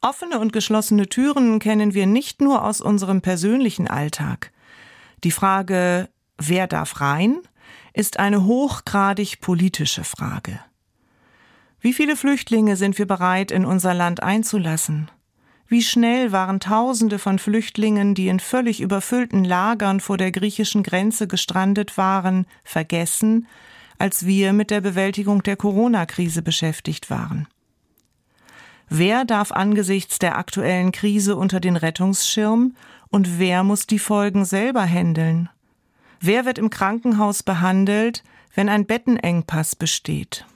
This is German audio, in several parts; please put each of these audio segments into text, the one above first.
Offene und geschlossene Türen kennen wir nicht nur aus unserem persönlichen Alltag. Die Frage, wer darf rein, ist eine hochgradig politische Frage. Wie viele Flüchtlinge sind wir bereit, in unser Land einzulassen? Wie schnell waren Tausende von Flüchtlingen, die in völlig überfüllten Lagern vor der griechischen Grenze gestrandet waren, vergessen, als wir mit der Bewältigung der Corona-Krise beschäftigt waren? Wer darf angesichts der aktuellen Krise unter den Rettungsschirm und wer muss die Folgen selber händeln? Wer wird im Krankenhaus behandelt, wenn ein Bettenengpass besteht?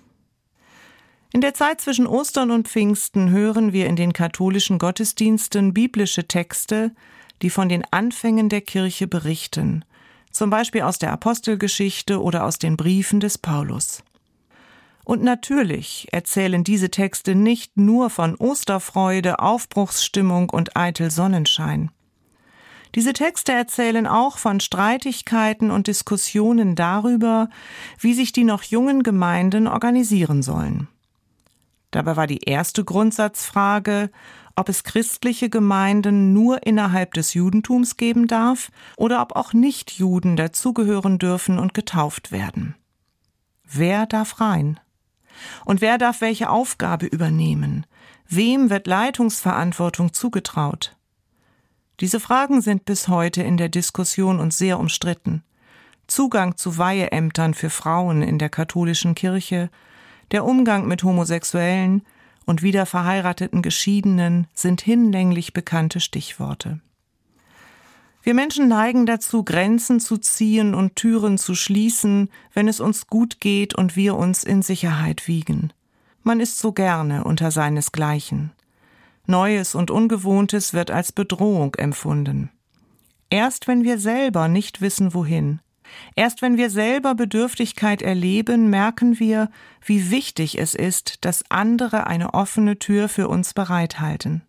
In der Zeit zwischen Ostern und Pfingsten hören wir in den katholischen Gottesdiensten biblische Texte, die von den Anfängen der Kirche berichten, zum Beispiel aus der Apostelgeschichte oder aus den Briefen des Paulus. Und natürlich erzählen diese Texte nicht nur von Osterfreude, Aufbruchsstimmung und eitel Sonnenschein. Diese Texte erzählen auch von Streitigkeiten und Diskussionen darüber, wie sich die noch jungen Gemeinden organisieren sollen. Dabei war die erste Grundsatzfrage, ob es christliche Gemeinden nur innerhalb des Judentums geben darf oder ob auch Nichtjuden dazugehören dürfen und getauft werden. Wer darf rein? Und wer darf welche Aufgabe übernehmen? Wem wird Leitungsverantwortung zugetraut? Diese Fragen sind bis heute in der Diskussion und sehr umstritten. Zugang zu Weiheämtern für Frauen in der katholischen Kirche, der Umgang mit Homosexuellen und wiederverheirateten Geschiedenen sind hinlänglich bekannte Stichworte. Wir Menschen neigen dazu, Grenzen zu ziehen und Türen zu schließen, wenn es uns gut geht und wir uns in Sicherheit wiegen. Man ist so gerne unter seinesgleichen. Neues und Ungewohntes wird als Bedrohung empfunden. Erst wenn wir selber nicht wissen, wohin, erst wenn wir selber Bedürftigkeit erleben, merken wir, wie wichtig es ist, dass andere eine offene Tür für uns bereithalten.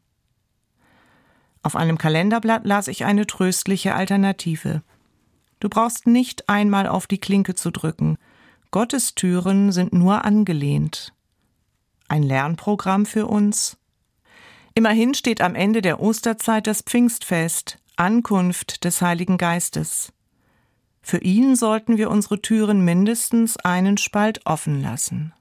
Auf einem Kalenderblatt las ich eine tröstliche Alternative. Du brauchst nicht einmal auf die Klinke zu drücken. Gottes Türen sind nur angelehnt. Ein Lernprogramm für uns? Immerhin steht am Ende der Osterzeit das Pfingstfest, Ankunft des Heiligen Geistes. Für ihn sollten wir unsere Türen mindestens einen Spalt offen lassen.